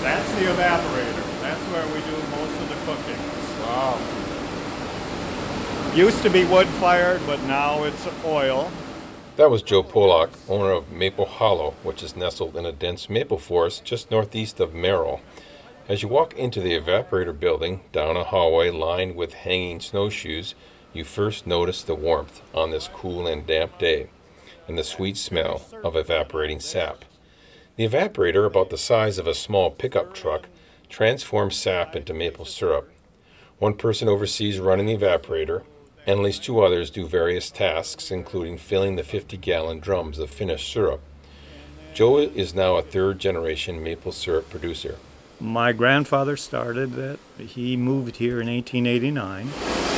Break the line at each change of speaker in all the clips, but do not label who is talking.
That's the evaporator. That's where we do most of the cooking.
Wow.
Used to be wood-fired, but now it's oil.
That was Joe Polak, owner of Maple Hollow, which is nestled in a dense maple forest just northeast of Merrill. As you walk into the evaporator building, down a hallway lined with hanging snowshoes, you first notice the warmth on this cool and damp day, and the sweet smell of evaporating sap. The evaporator, about the size of a small pickup truck, transforms sap into maple syrup. One person oversees running the evaporator, and at least two others do various tasks, including filling the 50-gallon drums of finished syrup. Joe is now a third-generation maple syrup producer.
My grandfather started it. He moved here in 1889.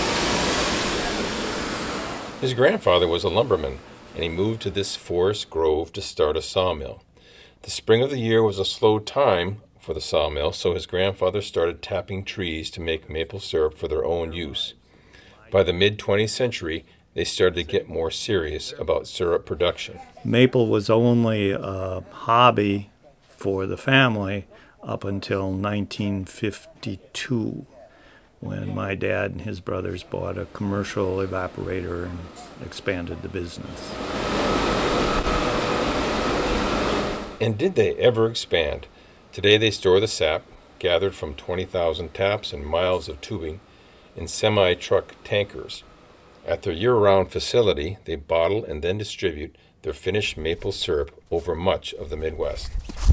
His grandfather was a lumberman, and he moved to this forest grove to start a sawmill. The spring of the year was a slow time for the sawmill, so his grandfather started tapping trees to make maple syrup for their own use. By the mid-20th century, they started to get more serious about syrup production.
Maple was only a hobby for the family up until 1952, when my dad and his brothers bought a commercial evaporator and expanded the business.
And did they ever expand? Today they store the sap, gathered from 20,000 taps and miles of tubing, in semi-truck tankers. At their year-round facility, they bottle and then distribute their finished maple syrup over much of the Midwest.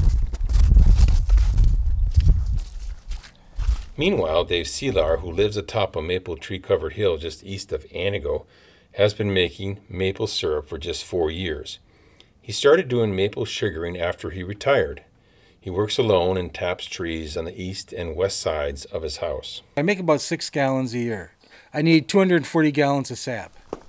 Meanwhile, Dave Selar, who lives atop a maple tree-covered hill just east of Anago, has been making maple syrup for just 4 years. He started doing maple sugaring after he retired. He works alone and taps trees on the east and west sides of his house.
I make about 6 gallons a year. I need 240 gallons of sap.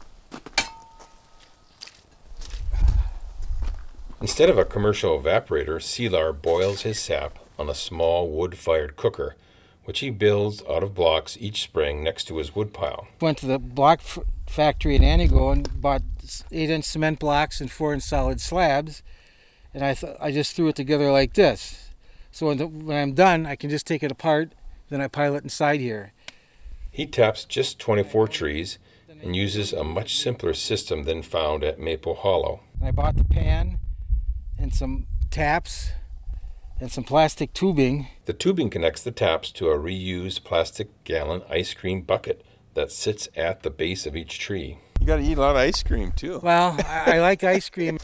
Instead of a commercial evaporator, Selar boils his sap on a small wood-fired cooker, which he builds out of blocks each spring next to his woodpile.
Went to the block factory in Anago and bought 8-inch cement blocks and 4-inch solid slabs, and I just threw it together like this. So when I'm done, I can just take it apart, then I pile it inside here.
He taps just 24 trees and uses a much simpler system than found at Maple Hollow.
I bought the pan and some taps and some plastic tubing.
The tubing connects the taps to a reused plastic gallon ice cream bucket that sits at the base of each tree.
You got to eat a lot of ice cream, too.
Well, I like ice cream.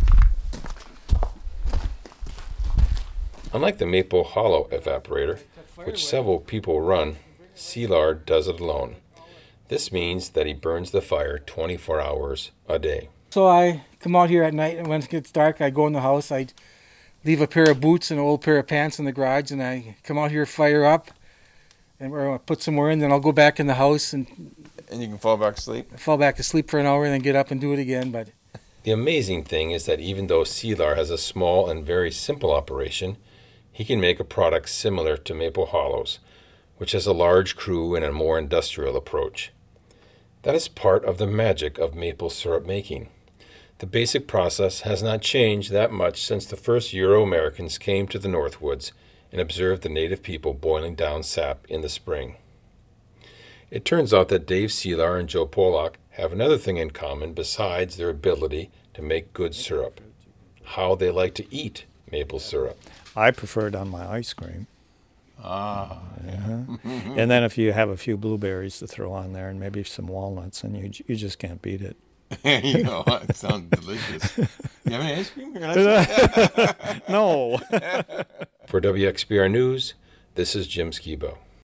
Unlike the Maple Hollow evaporator, which several people run, Selar does it alone. This means that he burns the fire 24 hours a day.
So I come out here at night, and when it gets dark, I go in the house. I leave a pair of boots and an old pair of pants in the garage, and I come out here, fire up, and I put some more in. Then I'll go back in the house and
you can fall back asleep?
Fall back asleep for an hour and then get up and do it again. But
the amazing thing is that even though Selar has a small and very simple operation, he can make a product similar to Maple Hollow's, which has a large crew and a more industrial approach. That is part of the magic of maple syrup making. The basic process has not changed that much since the first Euro-Americans came to the Northwoods and observed the native people boiling down sap in the spring. It turns out that Dave Selar and Joe Polak have another thing in common besides their ability to make good syrup: how they like to eat maple syrup.
I prefer it on my ice cream.
Ah.
And then if you have a few blueberries to throw on there and maybe some walnuts, and you just can't beat it.
You know, it sounds delicious. You have any ice cream?
No.
For WXBR News, this is Jim Skibo.